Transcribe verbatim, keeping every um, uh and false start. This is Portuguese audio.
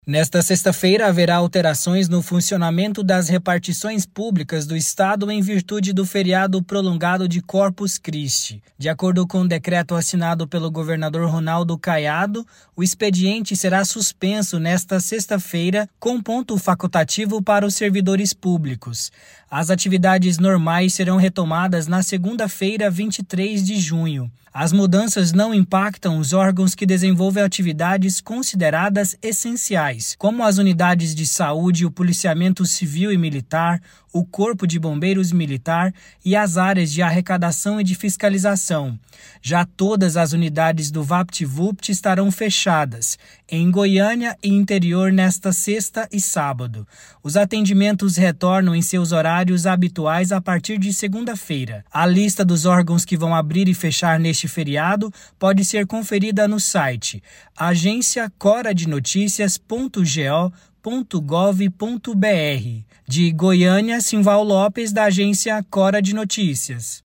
Nesta sexta-feira, haverá alterações no funcionamento das repartições públicas do Estado em virtude do feriado prolongado de Corpus Christi. De acordo com o decreto assinado pelo governador Ronaldo Caiado, o expediente será suspenso nesta sexta-feira, com ponto facultativo para os servidores públicos. As atividades normais serão retomadas na segunda-feira, vinte e três de junho. As mudanças não impactam os órgãos que desenvolvem atividades consideradas essenciais, como as unidades de saúde, o policiamento civil e militar, o Corpo de Bombeiros Militar e as áreas de arrecadação e de fiscalização. Já todas as unidades do VaptVupt estarão fechadas, em Goiânia e interior nesta sexta e sábado. Os atendimentos retornam em seus horários habituais a partir de segunda-feira. A lista dos órgãos que vão abrir e fechar neste feriado pode ser conferida no site agência cora de noticias ponto go ponto gov ponto br. De Goiânia, Simval Lopes, da agência Cora de Notícias.